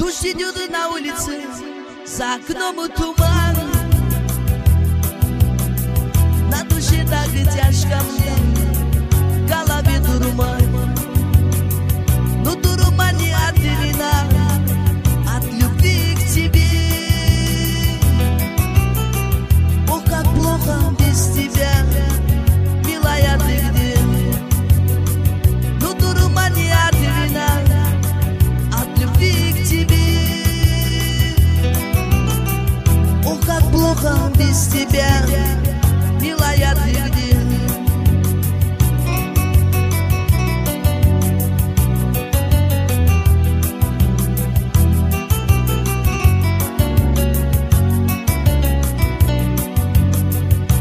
Дождь идет на улице, за окном туман. На душе так и тяжко мне, в голове дурман.